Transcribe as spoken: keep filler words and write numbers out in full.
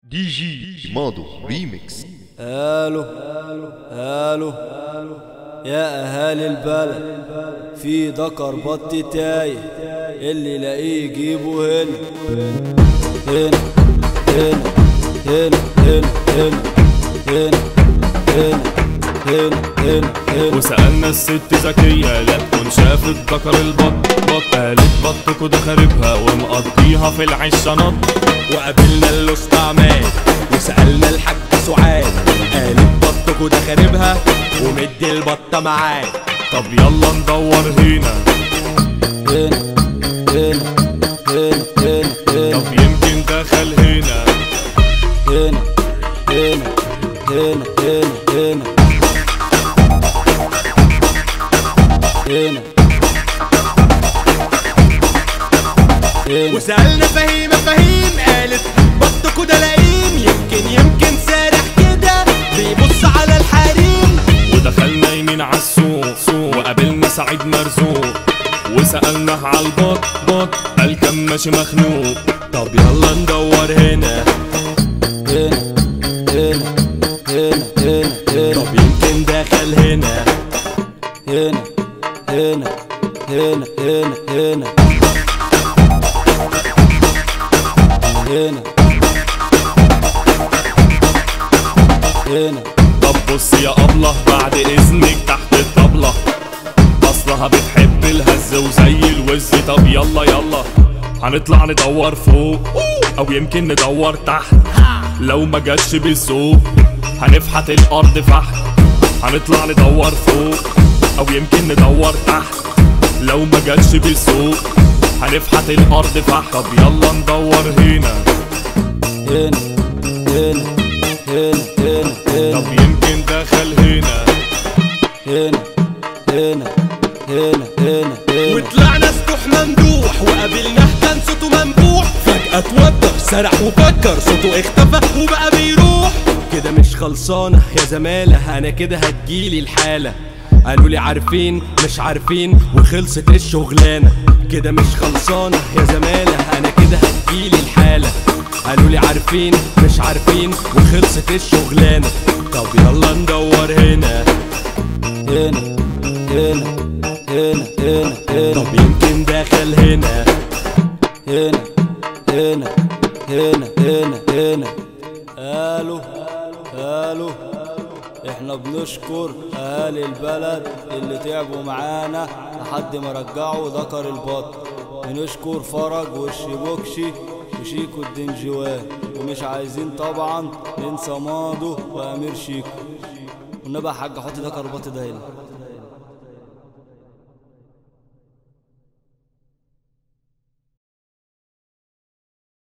دي جي ماضو ريميكس. الو الو يا اهالي البلد، في ذكر بط تايه، اللي يلاقيه يجيبه هنا هنا هنا هنا هنا هنا هنا هنا هنا هنا هنا. وسألنا الست ذكية لا تكون شافت ذكر البط بط، قالت بط كده خاربها ومقضيها في العشة نط. وقابلنا الاستعمال وسألنا الحاج سعاد، قالت بط كده خاربها ومدي البطة معاه. طب يلا ندور هنا هنا هنا هنا هنا هنا. طب يمكن دخل هنا هنا هنا هنا هنا هنا هنا هنا. وسألنا فهيمة فهيم، قالت بط كده لئيم، يمكن يمكن سارح كده بيبص على الحريم. ودخلنا يمين عالسوق وقابلنا سعيد مرزوق، وسألناه عالبط بط قال كان ماشي مخنوق. طب يلا ندور هنا هنا هنا هنا هنا هنا. طب يمكن دخل هنا هنا هنا هنا هنا هنا هنا هنا. طب بص يا أبلة بعد إذنك تحت الطبلة، أصلها بتحب الهز وزي الوز. طب يلا يلا هنطلع ندور فوق أو يمكن ندور تحت، لو ما جاتش بالذوق هنفحت الأرض فحت. هنطلع ندور فوق أو يمكن ندور تحت، لو ما جاتش بالذوق هنفحت الأرض فحت. طب يلا ندور هنا هنا هنا هنا هنا هنا. طب يمكن دخل هنا هنا هنا هنا هنا هنا. وطلعنا سطوح ممدوح وقابلناه كان صوته منبوح، فجأة اتوتر سرح وفكر صوته اختفى وبقى بيروح. كده مش خلصانة يا زمالة، انا كده هتجيلي الحالة. قالوا لي عارفين مش عارفين وخلصت الشغلانة. كده مش خلصانة يا زمالة، انا كده هتجيلي الحالة. قالوا لي عارفين مش عارفين وخلصت الشغلانة. طب يلا ندور هنا هنا هنا هنا هنا هنا. طب يمكن دخل هنا هنا هنا هنا هنا هنا. الو الو احنا بنشكر اهالي البلد اللي تعبوا معانا لحد ما رجعوا ذكر البط. بنشكر فرج والشبوكشي وشيكو الدنجوان، ومش عايزين طبعا ننسى ماضو وامير شيكو. والنبي يا حاج حط ذكر البط ده هنا.